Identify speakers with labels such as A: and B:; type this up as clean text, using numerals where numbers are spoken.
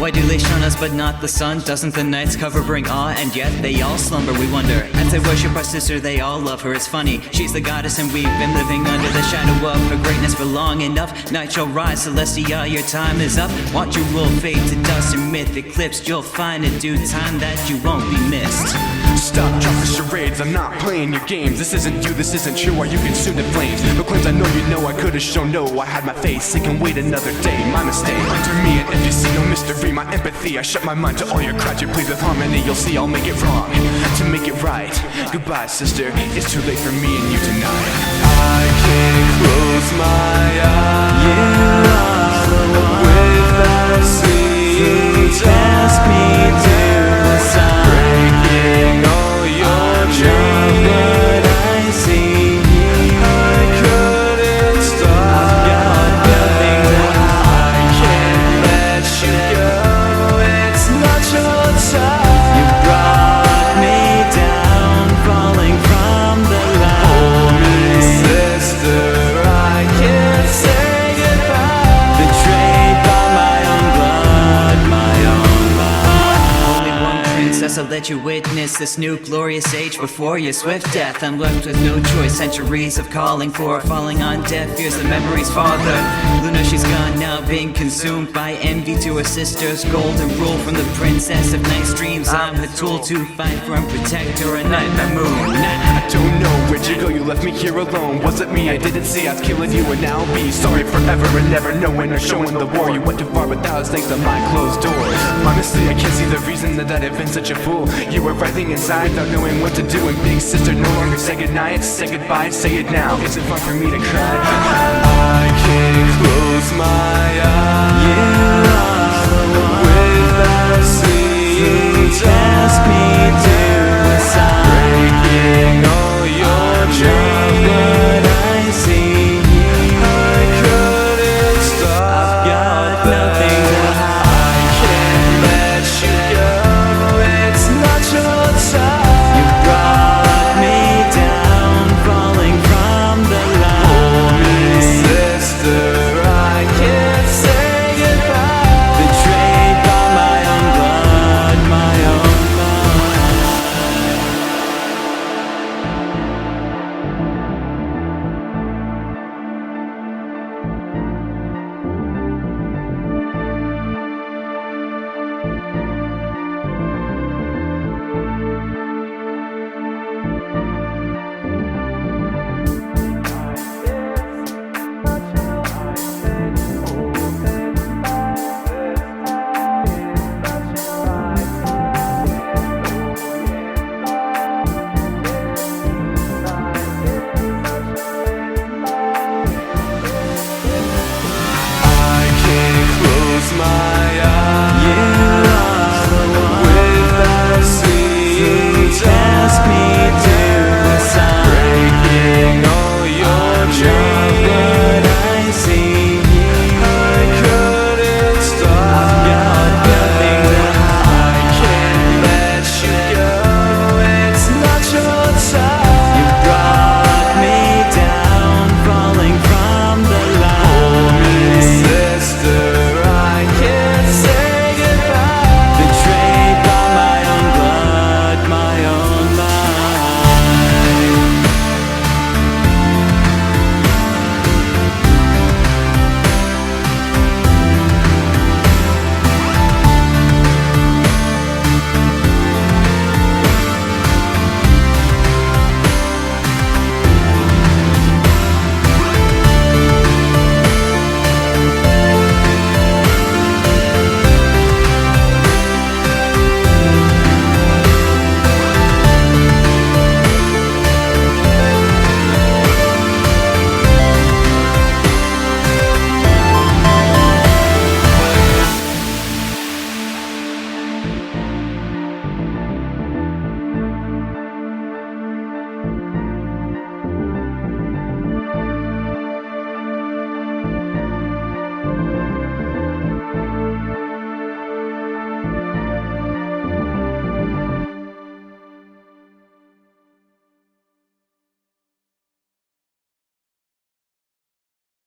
A: Why do they shun us but not the sun? Doesn't the night's cover bring awe? And yet they all slumber, we wonder. As they worship our sister, they all love her. It's funny, she's the goddess and we've been living under the shadow of her greatness for long enough. Night shall rise, Celestia, your time is up. Watch your will fade to dust and myth eclipsed. You'll find in due time that you won't be missed.
B: Stop, drop the charades, I'm not playing your games. This isn't you, this isn't true, are you consumed in flames? No claims, I know you know, I could've shown no. I had my face, it can wait another day, my mistake. Under me an FGC, no mystery, my empathy. I shut my mind to all your cries, you please with harmony. You'll see I'll make it wrong, to make it right. Goodbye sister, it's too late for me and you tonight. I can't close my eyes, you are the one without seeing. Task me to the sun, breaking all your dreams. What I see, I couldn't stop. I've got nothing that I can't let you go. It's not your time. You brought me down, falling from the line. Hold me, sister, I can't say goodbye. Betrayed by my own blood, my own blood.
A: Only one princess, I'll let you witness this new glorious age before your swift death. I'm left with no choice, centuries of calling for, falling on deaf ears, the memories father. Luna, she's gone now, being consumed by envy to her sister's golden rule. From the princess of night's dreams, I'm a tool to fight for and protect her at night, the moon.
B: I don't know where'd you go, you left me here alone. Was it me I didn't see I was killing you and now I'll be sorry forever and never knowing or showing the war. You went too far but that was thanks to my closed doors. Honestly I can't see the reason that I've been such a fool. You were writhing inside without knowing what to do. And big sister no longer say goodnight, say goodbye, say it now. Is it fun for me to cry? I can't close my eyes, you are the one without seeing. Task me to the sun, breaking all your dreams. What I see, I couldn't stop. I've got nothing that I can't let you go. It's not your time. You brought me down, falling from the line. Hold me, sister, I can't say goodbye. Betrayed by my own blood, my own blood.